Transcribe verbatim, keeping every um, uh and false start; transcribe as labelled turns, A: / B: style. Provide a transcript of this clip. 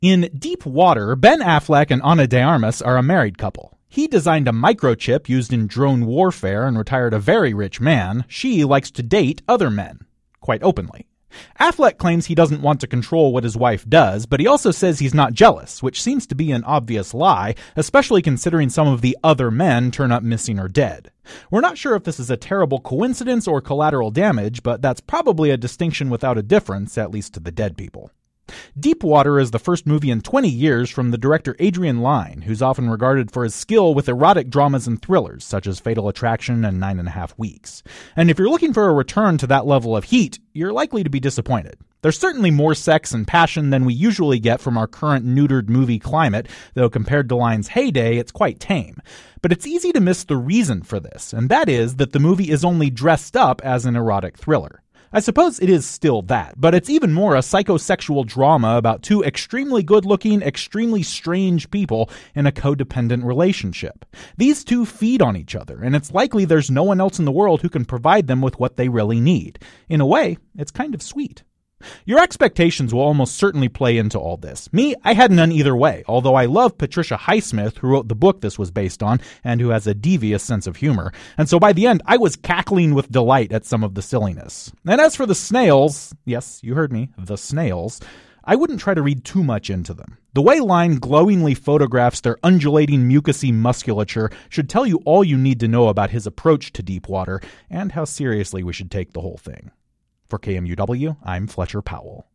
A: In Deep Water, Ben Affleck and Ana de Armas are a married couple. He designed a microchip used in drone warfare and retired a very rich man. She likes to date other men, quite openly. Affleck claims he doesn't want to control what his wife does, but he also says he's not jealous, which seems to be an obvious lie, especially considering some of the other men turn up missing or dead. We're not sure if this is a terrible coincidence or collateral damage, but that's probably a distinction without a difference, at least to the dead people. Deep Water is the first movie in twenty years from the director Adrian Lyne, who's often regarded for his skill with erotic dramas and thrillers, such as Fatal Attraction and Nine and a Half Weeks. And if you're looking for a return to that level of heat, you're likely to be disappointed. There's certainly more sex and passion than we usually get from our current neutered movie climate, though compared to Lyne's heyday, it's quite tame. But it's easy to miss the reason for this, and that is that the movie is only dressed up as an erotic thriller. I suppose it is still that, but it's even more a psychosexual drama about two extremely good-looking, extremely strange people in a codependent relationship. These two feed on each other, and it's likely there's no one else in the world who can provide them with what they really need. In a way, it's kind of sweet. Your expectations will almost certainly play into all this. Me, I had none either way, although I love Patricia Highsmith, who wrote the book this was based on, and who has a devious sense of humor. And so by the end, I was cackling with delight at some of the silliness. And as for the snails, yes, you heard me, the snails, I wouldn't try to read too much into them. The way Lyne glowingly photographs their undulating mucousy musculature should tell you all you need to know about his approach to Deep Water, and how seriously we should take the whole thing. For K M U W, I'm Fletcher Powell.